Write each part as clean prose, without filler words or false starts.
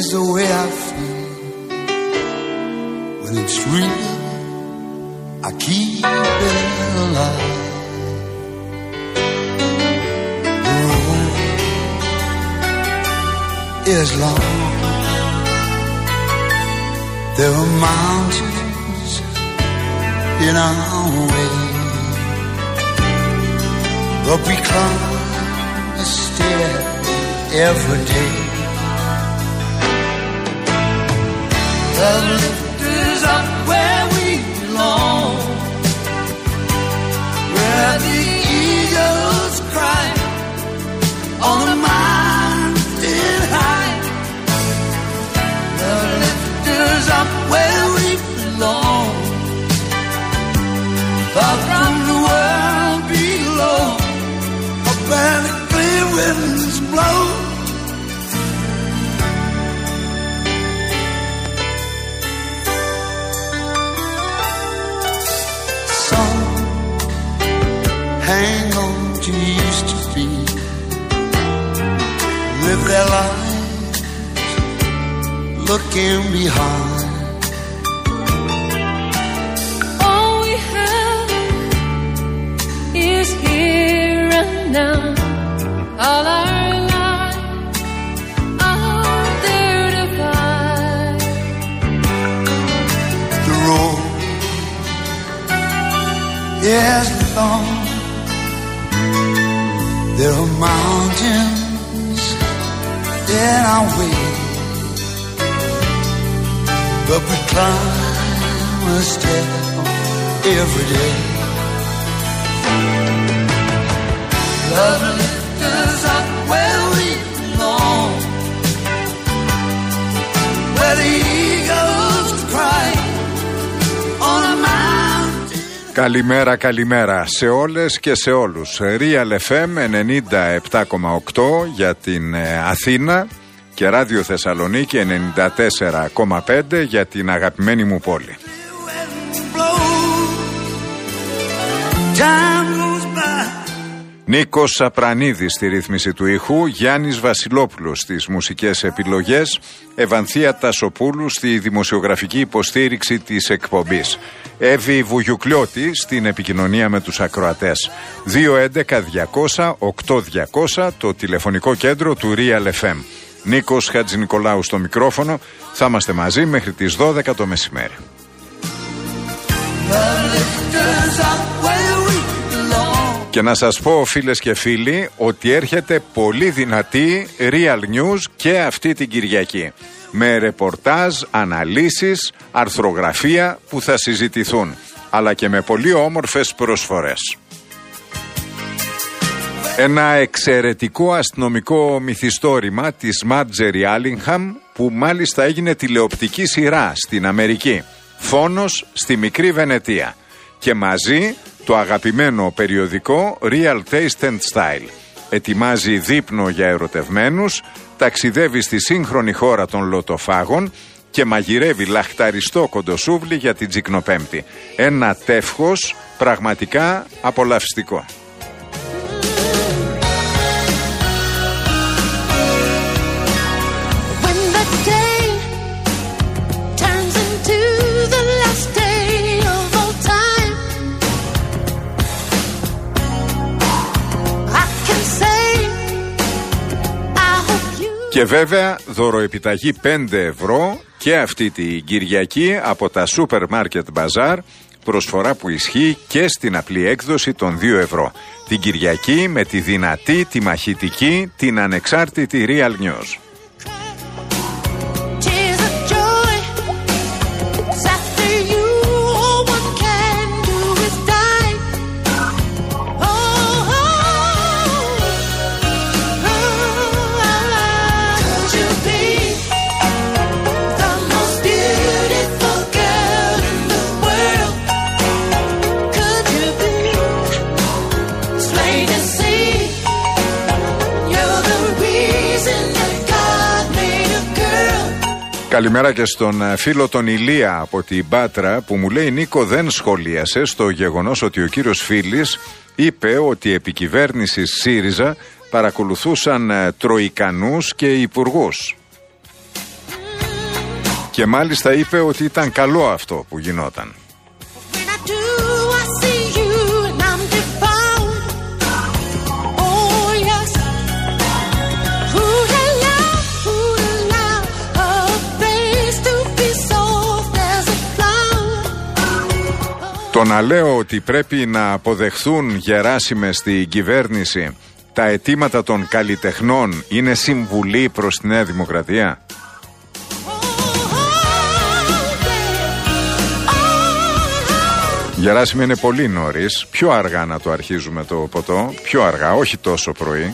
is the way I feel. When it's real, I keep it alive. The road is long. There are mountains in our way, but we climb a stair every day. The lift is up where we belong, where the eagles cry on the mountain high. The lift is up where we belong, far from the world below, up where the clear winds blow. Some hang on to used to be, live their lives looking behind. Here and now, all our lives are there to find. The road is long. There are mountains in our way, but we climb a step every day. Love lifts us up where we belong, where the eagles cry on a mountain. Καλημέρα, καλημέρα σε όλες και σε όλους. Real FM 97,8 για την Αθήνα και Ράδιο Θεσσαλονίκη 94,5 για την αγαπημένη μου πόλη. Νίκος Σαπρανίδης στη ρύθμιση του ήχου, Γιάννης Βασιλόπουλος στις μουσικές επιλογές, Ευανθία Τασοπούλου στη δημοσιογραφική υποστήριξη της εκπομπής, Εύη Βουγιουκλιώτη στην επικοινωνία με τους ακροατές. 211-200-8200 το τηλεφωνικό κέντρο του Real FM. Νίκος Χατζηνικολάου στο μικρόφωνο. Θα είμαστε μαζί μέχρι τις 12 το μεσημέρι. Και να σας πω, φίλες και φίλοι, ότι έρχεται πολύ δυνατή Real News και αυτή την Κυριακή, με ρεπορτάζ, αναλύσεις, αρθρογραφία που θα συζητηθούν, αλλά και με πολύ όμορφες προσφορές. Ένα εξαιρετικό αστυνομικό μυθιστόρημα της Μάρτζερι Άλιγχαμ, που μάλιστα έγινε τηλεοπτική σειρά στην Αμερική. Φόνος στη Μικρή Βενετία. Και μαζί το αγαπημένο περιοδικό Real Taste and Style. Ετοιμάζει δείπνο για ερωτευμένους, ταξιδεύει στη σύγχρονη χώρα των λοτοφάγων και μαγειρεύει λαχταριστό κοντοσούβλι για την Τζικνοπέμπτη. Ένα τεύχος πραγματικά απολαυστικό. Και βέβαια δωροεπιταγή 5 ευρώ και αυτή την Κυριακή από τα Super Market Bazaar, προσφορά που ισχύει και στην απλή έκδοση των 2 ευρώ. Την Κυριακή με τη δυνατή, τη μαχητική, την ανεξάρτητη Real News. Καλημέρα και στον φίλο τον Ηλία από την Πάτρα που μου λέει: Νίκο, δεν σχολίασε στο γεγονός ότι ο κύριος Φίλης είπε ότι η επικυβέρνηση ΣΥΡΙΖΑ παρακολουθούσαν τροικανούς και υπουργούς. Και μάλιστα είπε ότι ήταν καλό αυτό που γινόταν. Το να λέω ότι πρέπει να αποδεχθούν γεράσιμες στην κυβέρνηση τα αιτήματα των καλλιτεχνών είναι συμβουλή προς τη Νέα Δημοκρατία. Γεράσιμη, είναι πολύ νωρίς, πιο αργά να το αρχίζουμε το ποτό, πιο αργά, όχι τόσο πρωί.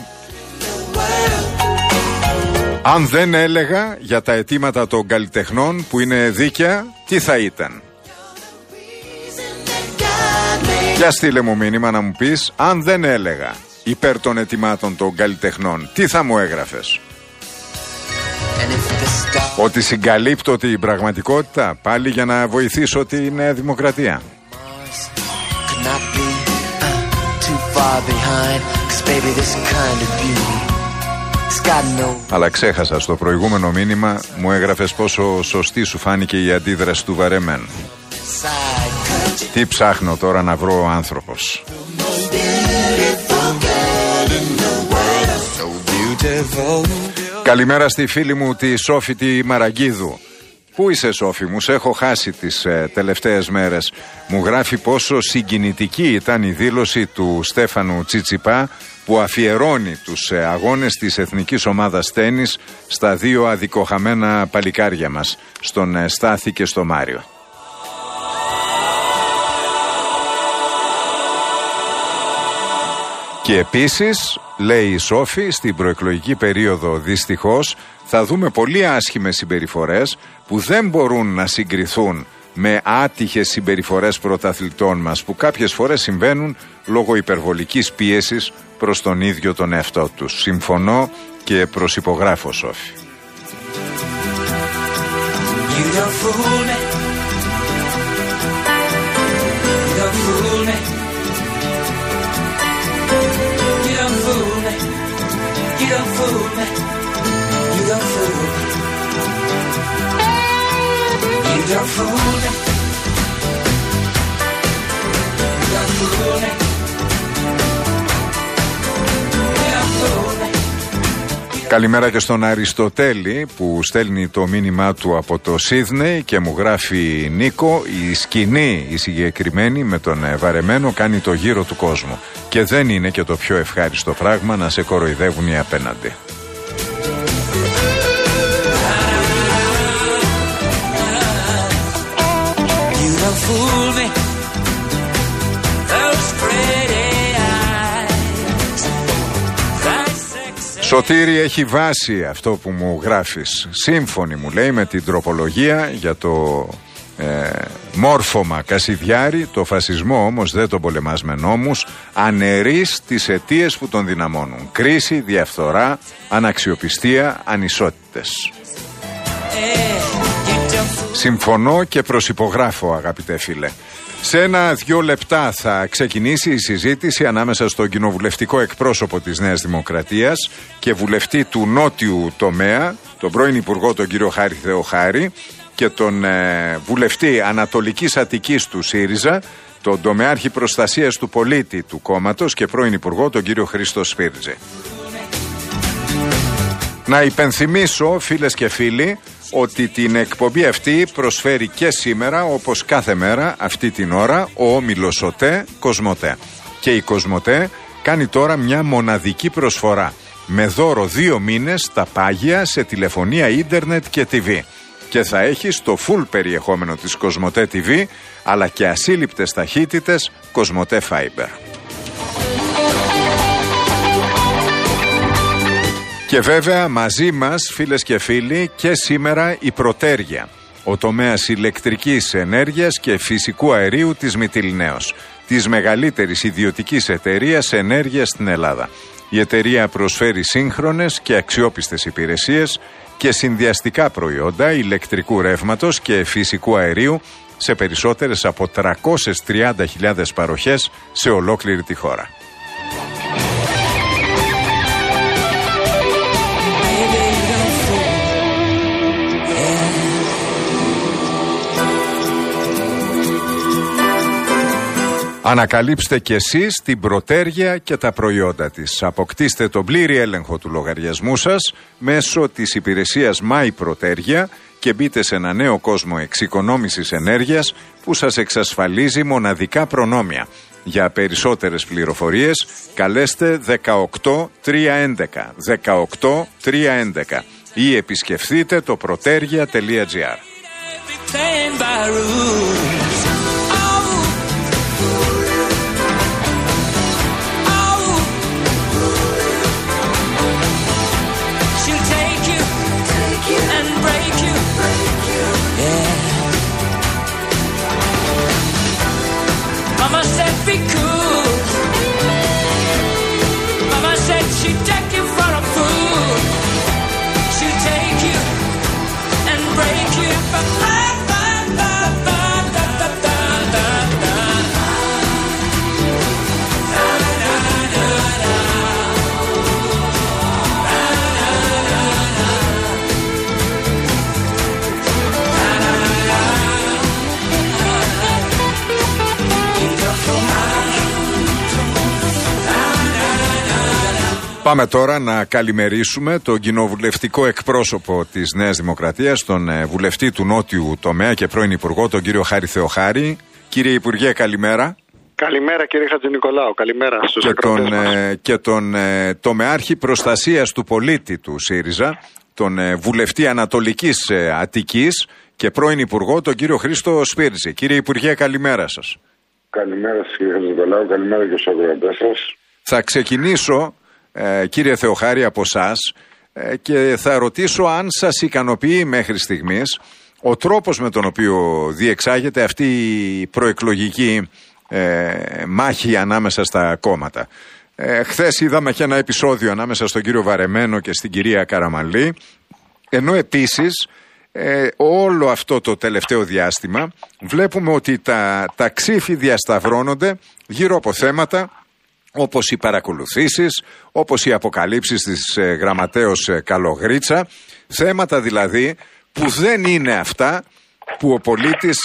Αν δεν έλεγα για τα αιτήματα των καλλιτεχνών που είναι δίκαια, τι θα ήταν? Για στείλε μου μήνυμα να μου πεις, αν δεν έλεγα υπέρ των αιτημάτων των καλλιτεχνών, τι θα μου έγραφες? Ότι συγκαλύπτω την πραγματικότητα, πάλι για να βοηθήσω τη Νέα Δημοκρατία. Αλλά ξέχασα, στο προηγούμενο μήνυμα μου έγραφες πόσο σωστή σου φάνηκε η αντίδραση του βαρεμένου. Τι ψάχνω τώρα να βρω ο άνθρωπος? Καλημέρα στη φίλη μου τη Σόφη τη Μαραγκίδου. Πού είσαι, Σόφη μου, σε έχω χάσει τις τελευταίες μέρες. Μου γράφει πόσο συγκινητική ήταν η δήλωση του Στέφανου Τσιτσιπά που αφιερώνει τους αγώνες της εθνικής ομάδας τένις στα δύο αδικοχαμένα παλικάρια μας, στον Στάθη και στο Μάριο. Και επίσης, λέει η Σόφη, στην προεκλογική περίοδο δυστυχώς θα δούμε πολύ άσχημες συμπεριφορές που δεν μπορούν να συγκριθούν με άτυχες συμπεριφορές πρωταθλητών μας που κάποιες φορές συμβαίνουν λόγω υπερβολικής πίεσης προς τον ίδιο τον εαυτό τους. Συμφωνώ και προσυπογράφω, Σόφη. Καλημέρα και στον Αριστοτέλη που στέλνει το μήνυμά του από το Σίδνεϊ και μου γράφει, Νίκο, η σκηνή η συγκεκριμένη με τον βαρεμένο κάνει το γύρο του κόσμου και δεν είναι και το πιο ευχάριστο πράγμα να σε κοροϊδεύουν οι απέναντι. Σωτήρη, έχει βάση αυτό που μου γράφεις. Σύμφωνη, μου λέει, με την τροπολογία για το μόρφωμα Κασιδιάρη. Το φασισμό όμως δεν τον πολεμάς με νόμους. Αναιρείς τις αιτίες που τον δυναμώνουν. Κρίση, διαφθορά, αναξιοπιστία, ανισότητες. Συμφωνώ και προσυπογράφω, αγαπητέ φίλε. Σε 1-2 λεπτά θα ξεκινήσει η συζήτηση ανάμεσα στον κοινοβουλευτικό εκπρόσωπο της Νέας Δημοκρατίας και βουλευτή του νότιου τομέα, τον πρώην Υπουργό τον κύριο Χάρη Θεοχάρη, και τον βουλευτή Ανατολικής Αττικής του ΣΥΡΙΖΑ, τον τομεάρχη προστασίας του πολίτη του κόμματος και πρώην Υπουργό τον κύριο Χρήστο Σφίρτζη. Να υπενθυμίσω, φίλες και φίλοι, ότι την εκπομπή αυτή προσφέρει και σήμερα, όπως κάθε μέρα αυτή την ώρα, ο όμιλος ΟΤΕ Κοσμοτέ. Και η Κοσμοτέ κάνει τώρα μια μοναδική προσφορά με δώρο 2 μήνες τα πάγια σε τηλεφωνία, ίντερνετ και TV. Και θα έχεις το full περιεχόμενο της Κοσμοτέ TV, αλλά και ασύλληπτες ταχύτητες Κοσμοτέ Fiber. Και βέβαια μαζί μας, φίλες και φίλοι, και σήμερα η Πρωτέργεια, ο τομέας ηλεκτρικής ενέργειας και φυσικού αερίου της Μυτιληναίος, της μεγαλύτερης ιδιωτικής εταιρείας ενέργειας στην Ελλάδα. Η εταιρεία προσφέρει σύγχρονες και αξιόπιστες υπηρεσίες και συνδυαστικά προϊόντα ηλεκτρικού ρεύματος και φυσικού αερίου σε περισσότερες από 330.000 παροχές σε ολόκληρη τη χώρα. Ανακαλύψτε κι εσείς την Πρωτέργεια και τα προϊόντα της. Αποκτήστε τον πλήρη έλεγχο του λογαριασμού σας μέσω της υπηρεσίας My Πρωτέργεια και μπείτε σε ένα νέο κόσμο εξοικονόμησης ενέργειας που σας εξασφαλίζει μοναδικά προνόμια. Για περισσότερες πληροφορίες καλέστε 18311 18311 ή επισκεφθείτε το protergia.gr. Mama said be cool. Mama said she'd take you for a fool. She'll take you and break you. Πάμε τώρα να καλημερίσουμε τον κοινοβουλευτικό εκπρόσωπο της Νέας Δημοκρατίας, τον βουλευτή του Νότιου τομέα και πρώην Υπουργό, τον κύριο Χάρη Θεοχάρη. Κύριε Υπουργέ, καλημέρα. Καλημέρα κύριε Χατζηνικολάου, καλημέρα στους ακροατές μας. Και τον τομεάρχη προστασίας του πολίτη του ΣΥΡΙΖΑ, τον βουλευτή Ανατολικής Αττικής και πρώην Υπουργό, τον κύριο Χρήστο Σπίρτζη. Κύριε Υπουργέ, καλημέρα σας. Καλημέρα σας κύριε Χατζηνικολάου, καλημέρα και στους ακροατές σας. Θα ξεκινήσω, κύριε Θεοχάρη, από εσάς και θα ρωτήσω αν σας ικανοποιεί μέχρι στιγμής ο τρόπος με τον οποίο διεξάγεται αυτή η προεκλογική μάχη ανάμεσα στα κόμματα. Χθες είδαμε και ένα επεισόδιο ανάμεσα στον κύριο Βαρεμένο και στην κυρία Καραμανλή, ενώ επίσης όλο αυτό το τελευταίο διάστημα βλέπουμε ότι τα ξύφη διασταυρώνονται γύρω από θέματα όπως οι παρακολουθήσεις, όπως οι αποκαλύψεις της γραμματέως Καλογρίτσα, θέματα δηλαδή που δεν είναι αυτά που ο πολίτης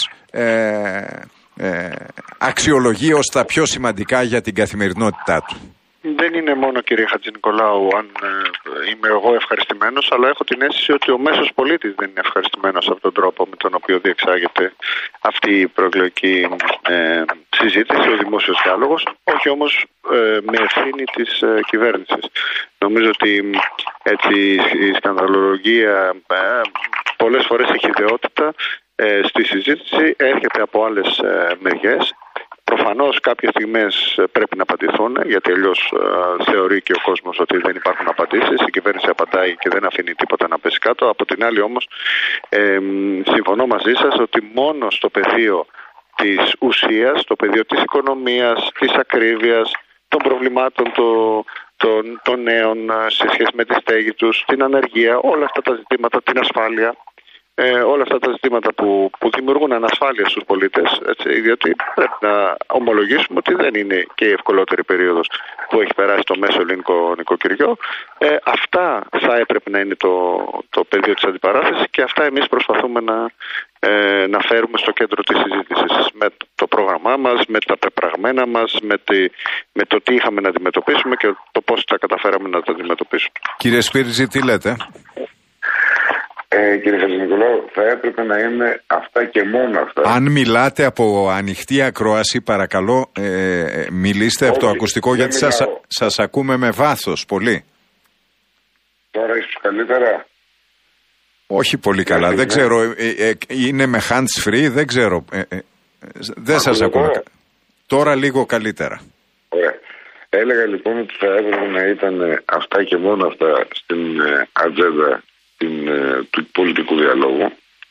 αξιολογεί ως τα πιο σημαντικά για την καθημερινότητά του. Δεν είναι μόνο κύριε Χατζηνικολάου αν είμαι εγώ ευχαριστημένος, αλλά έχω την αίσθηση ότι ο μέσος πολίτης δεν είναι ευχαριστημένος από τον τρόπο με τον οποίο διεξάγεται αυτή η προεκλογική συζήτηση, ο δημόσιος διάλογος, όχι όμως με ευθύνη της κυβέρνησης. Νομίζω ότι έτσι η σκανδαλολογία πολλές φορές έχει ιδεότητα στη συζήτηση, έρχεται από άλλες μεριές. Προφανώς κάποιες στιγμές πρέπει να απαντηθούν, γιατί αλλιώς θεωρεί και ο κόσμος ότι δεν υπάρχουν απαντήσεις. Η κυβέρνηση απαντάει και δεν αφήνει τίποτα να πέσει κάτω. Από την άλλη όμως συμφωνώ μαζί σας ότι μόνο στο πεδίο της ουσίας, στο πεδίο της οικονομίας, της ακρίβειας, των προβλημάτων των νέων σε σχέση με τη στέγη τους, την ανεργία, όλα αυτά τα ζητήματα, την ασφάλεια, όλα αυτά τα ζητήματα που δημιουργούν ανασφάλεια στους πολίτες, έτσι, διότι πρέπει να ομολογήσουμε ότι δεν είναι και η ευκολότερη περίοδος που έχει περάσει το μέσο ελληνικό νοικοκυριό. Αυτά θα έπρεπε να είναι το πεδίο της αντιπαράθεσης και αυτά εμείς προσπαθούμε να φέρουμε στο κέντρο της συζήτησης με το πρόγραμμά μας, με τα πεπραγμένα μας, με το τι είχαμε να αντιμετωπίσουμε και το πώς τα καταφέραμε να τα αντιμετωπίσουμε. Κύριε Σπίρτζη, τι λέτε? Κύριε Χατζηνικολάου, θα έπρεπε να είναι αυτά και μόνο αυτά. Αν μιλάτε από ανοιχτή ακρόαση, παρακαλώ μιλήστε από το ακουστικό, γιατί σας ακούμε με βάθος πολύ. Τώρα ίσως καλύτερα? Όχι πολύ καλά, δεν ξέρω, είναι με hands free, δεν ξέρω, δεν σας ακούμε. Τώρα λίγο καλύτερα. Ωραία. Έλεγα λοιπόν ότι θα έπρεπε να ήταν αυτά και μόνο αυτά στην ατζέντα του πολιτικού διαλόγου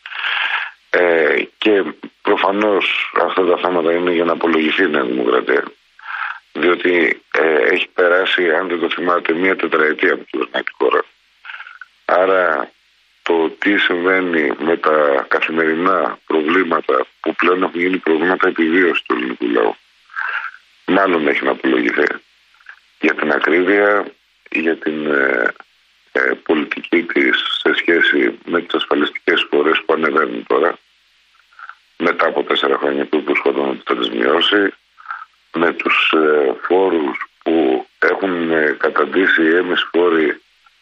και προφανώς αυτά τα θέματα είναι για να απολογηθεί η Νέα Δημοκρατία, διότι έχει περάσει, αν δεν το θυμάται, 1 τετραετία από την χώρα. Άρα το τι συμβαίνει με τα καθημερινά προβλήματα που πλέον έχουν γίνει προβλήματα επιβίωσης του ελληνικού λαού, μάλλον έχει να απολογηθεί. Για την ακρίβεια, για την πολιτική της σε σχέση με τις ασφαλιστικές φορές που ανεβαίνουν τώρα μετά από 4 χρόνια που υποσχόταν ότι θα τις μειώσει, εξασφαλίσει οι έμεσοι φόροι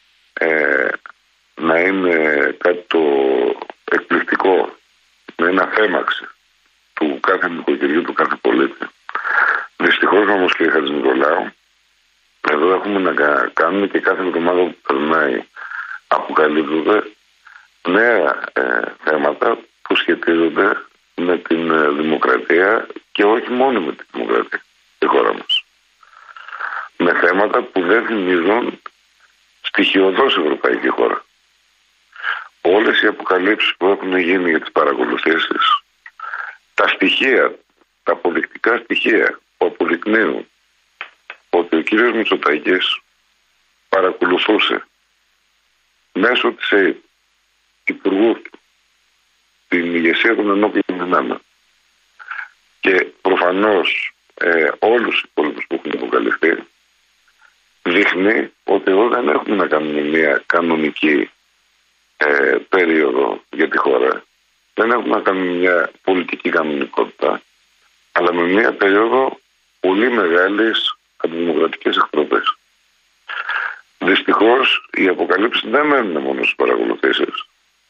να είναι κάτι το εκπληκτικό, να είναι αφέμαξη του κάθε νοικοκυριού, του κάθε πολίτη. Δυστυχώς όμως, κύριε Χατζηνικολάου, εδώ έχουμε να κάνουμε και κάθε εβδομάδα που περνάει αποκαλύπτονται νέα θέματα που σχετίζονται με την δημοκρατία και όχι μόνο με τη δημοκρατία στη χώρα μας. Με θέματα που δεν θυμίζουν στοιχειωδώς ευρωπαϊκή χώρα. Όλες οι αποκαλύψεις που έχουν γίνει για τις παρακολουθήσεις, τα στοιχεία, τα αποδεικτικά στοιχεία που αποδεικνύουν ότι ο κύριος Μητσοτάκης παρακολουθούσε μέσω της υπουργού του την ηγεσία των ενόπλων δυνάμεων και προφανώς όλους τους υπόλοιπους που έχουν αποκαλυφθεί, δείχνει ότι εδώ δεν έχουμε να κάνουμε μια κανονική περίοδο για τη χώρα. Δεν έχουμε να κάνουμε μια πολιτική κανονικότητα, αλλά με μια περίοδο πολύ μεγάλης αντιδημοκρατικές εχθροπές. Δυστυχώς οι αποκαλύψεις δεν μένουν μόνο στις παρακολουθήσεις.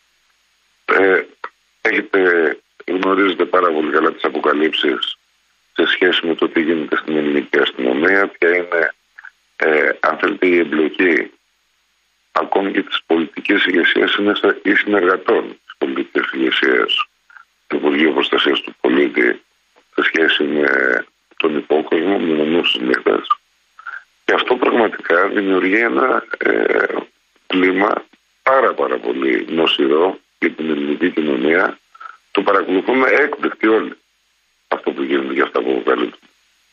Γνωρίζετε πάρα πολύ καλά τις αποκαλύψεις σε σχέση με το τι γίνεται στην ελληνική αστυνομία, ποια είναι αν θέλετε η εμπλοκή ακόμη και της πολιτικής ηγεσίας ή συνεργατών της πολιτικής ηγεσίας του Υπουργείου Προστασίας του Πολίτη σε σχέση με τον υπόκοσμο, με νομούς της νύχτας. Και αυτό πραγματικά δημιουργεί ένα κλίμα πάρα πολύ νοσηρό για την ελληνική κοινωνία. Το παρακολουθούμε έκπληκτοι όλοι αυτό που γίνεται και αυτά που αποκαλύπτουν.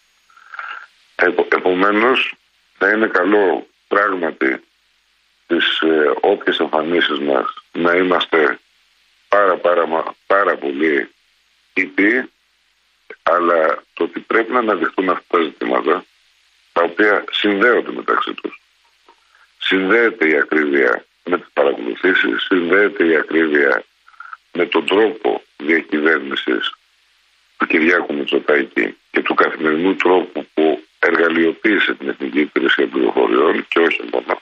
Επομένως, θα είναι καλό πράγματι τις όποιες εμφανίσεις μας να είμαστε πάρα πολύ ήπιοι, αλλά το ότι πρέπει να αναδειχθούν αυτά τα ζητήματα τα οποία συνδέονται μεταξύ τους. Συνδέεται η ακρίβεια με τις παρακολουθήσεις, συνδέεται η ακρίβεια με τον τρόπο διακυβέρνησης του Κυριάκου Μητσοτάκη και του καθημερινού τρόπου που εργαλειοποίησε την Εθνική Υπηρεσία Πληροφοριών και όχι μόνο.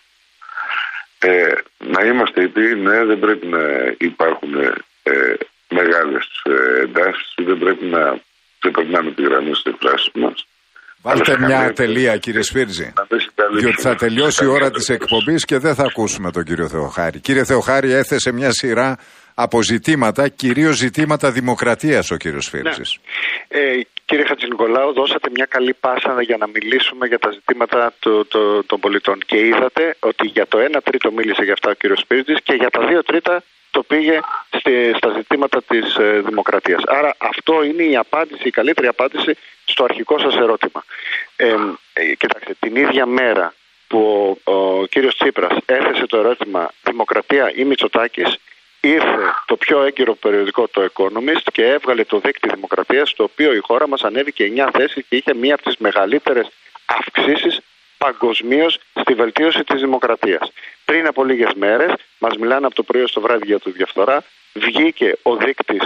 Να είμαστε ήπιοι, ναι, δεν πρέπει να υπάρχουν μεγάλες εντάσεις, δεν πρέπει να ξεπερνάμε τη γραμμή στις εκφράσεις μας. Βάλτε μια τελεία, κύριε Σφύρτζη, διότι θα τελειώσει η ώρα της εκπομπής και δεν θα ακούσουμε τον κύριο Θεοχάρη. Κύριε Θεοχάρη, έθεσε μια σειρά από ζητήματα, κυρίως ζητήματα δημοκρατίας ο κύριος Σφύρτζης. Ναι. Κύριε Χατζηνικολάου, δώσατε μια καλή πάσα για να μιλήσουμε για τα ζητήματα των πολιτών και είδατε ότι για το 1/3 μίλησε για αυτά ο κύριος Σφύρτζης και για τα 2/3 το πήγε στα ζητήματα της δημοκρατίας. Άρα αυτό είναι η απάντηση, η καλύτερη απάντηση στο αρχικό σας ερώτημα. Κοιτάξτε, την ίδια μέρα που ο κύριος Τσίπρας έθεσε το ερώτημα δημοκρατία ή Μητσοτάκης, ήρθε το πιο έγκυρο περιοδικό, το Economist, και έβγαλε το δείκτη δημοκρατίας, στο οποίο η χώρα μας ανέβηκε 9 θέσεις και είχε μία από τις μεγαλύτερες αυξήσεις παγκοσμίως στη βελτίωση της δημοκρατίας. Πριν από λίγες μέρες, μας μιλάνε από το πρωί στο βράδυ για τη διαφθορά, βγήκε ο δείκτης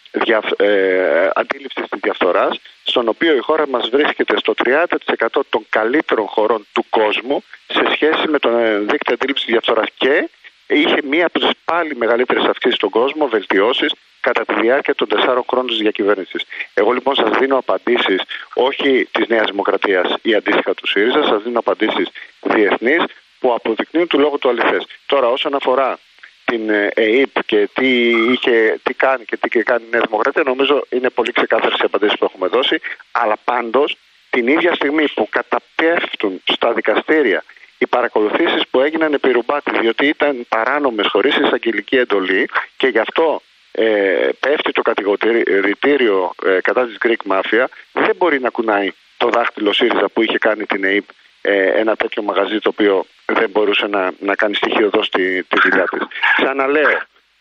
αντίληψης της διαφθοράς, στον οποίο η χώρα μας βρίσκεται στο 30% των καλύτερων χωρών του κόσμου σε σχέση με τον δείκτη αντίληψης της διαφθοράς και είχε μία από τις πάλι μεγαλύτερες αυξήσεις στον κόσμο, βελτιώσεις κατά τη διάρκεια των 4 χρόνων της διακυβέρνησης. Εγώ λοιπόν σας δίνω απαντήσεις όχι της Νέας Δημοκρατίας ή αντίστοιχα του ΣΥΡΙΖΑ, σας δίνω απαντήσεις διεθνείς που αποδεικνύουν του λόγου του αληθές. Τώρα, όσον αφορά την ΕΕΠ και τι κάνει και τι κάνει η Νέα Δημοκρατία, νομίζω είναι πολύ ξεκάθαρες οι απαντήσεις που έχουμε δώσει, αλλά πάντως την ίδια στιγμή που καταπέφτουν στα δικαστήρια οι παρακολουθήσεις που έγιναν επί Ρουμπάτη, διότι ήταν παράνομες χωρίς εισαγγελική εντολή και γι' αυτό πέφτει το κατηγορητήριο κατά της Greek Mafia, δεν μπορεί να κουνάει το δάχτυλο ΣΥΡΙΖΑ που είχε κάνει την ΕΕΠ ένα τέτοιο μαγαζί το οποίο δεν μπορούσε να κάνει στοιχειοδός τη δουλειά της. Ξαναλέω,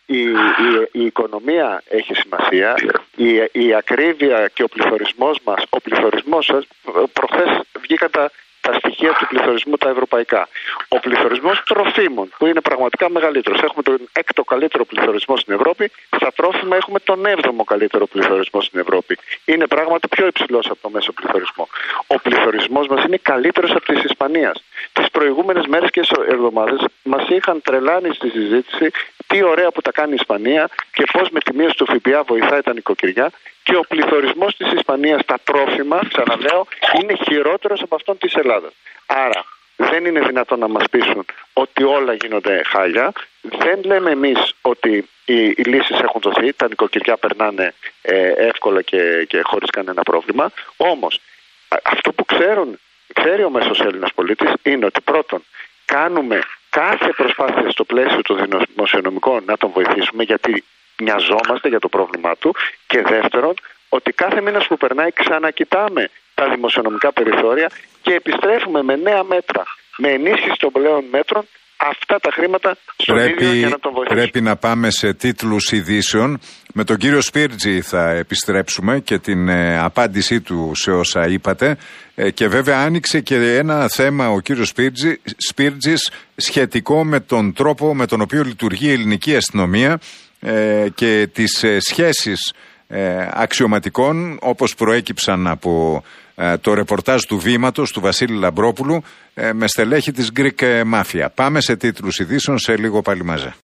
η οικονομία έχει σημασία, η ακρίβεια και ο πληθωρισμός μας, προχθές βγήκαν τα στοιχεία στοιχεία του πληθωρισμού τα ευρωπαϊκά. Ο πληθωρισμός τροφίμων, που είναι πραγματικά μεγαλύτερος. Έχουμε τον 6ο καλύτερο πληθωρισμό στην Ευρώπη. Στα τρόφιμα έχουμε τον 7ο καλύτερο πληθωρισμό στην Ευρώπη. Είναι πράγματι πιο υψηλός από το μέσο πληθωρισμό. Ο πληθωρισμός μας είναι καλύτερος από της Ισπανίας. Τις προηγούμενες μέρες και εβδομάδες μας είχαν τρελάνει στη συζήτηση τι ωραία που τα κάνει η Ισπανία και πώς με τη μείωση του ΦΠΑ βοηθάει τα νοικοκυριά. Και ο πληθωρισμός της Ισπανίας στα τρόφιμα, ξαναλέω, είναι χειρότερος από αυτόν της Ελλάδας. Άρα δεν είναι δυνατόν να μας πείσουν ότι όλα γίνονται χάλια. Δεν λέμε εμείς ότι οι λύσεις έχουν δοθεί, τα νοικοκυριά περνάνε εύκολα και χωρίς κανένα πρόβλημα. Όμως αυτό που ξέρει ο μέσος Έλληνας πολίτης είναι ότι πρώτον κάνουμε κάθε προσπάθεια στο πλαίσιο των δημοσιονομικών να τον βοηθήσουμε, γιατί νοιαζόμαστε για το πρόβλημά του, και δεύτερον ότι κάθε μήνας που περνάει ξανακοιτάμε τα δημοσιονομικά περιθώρια και επιστρέφουμε με νέα μέτρα, με ενίσχυση των πλέον μέτρων, αυτά τα χρήματα στον ίδιο για να τον βοηθήσουμε. Πρέπει να πάμε σε τίτλους ειδήσεων. Με τον κύριο Σπίρτζη θα επιστρέψουμε και την απάντησή του σε όσα είπατε. Και βέβαια άνοιξε και ένα θέμα ο κύριος Σπίρτζης σχετικό με τον τρόπο με τον οποίο λειτουργεί η ελληνική αστυνομία και τις σχέσεις αξιωματικών, όπως προέκυψαν από το ρεπορτάζ του Βήματος του Βασίλη Λαμπρόπουλου με στελέχη της Greek Mafia. Πάμε σε τίτλους ειδήσεων, σε λίγο πάλι μαζί.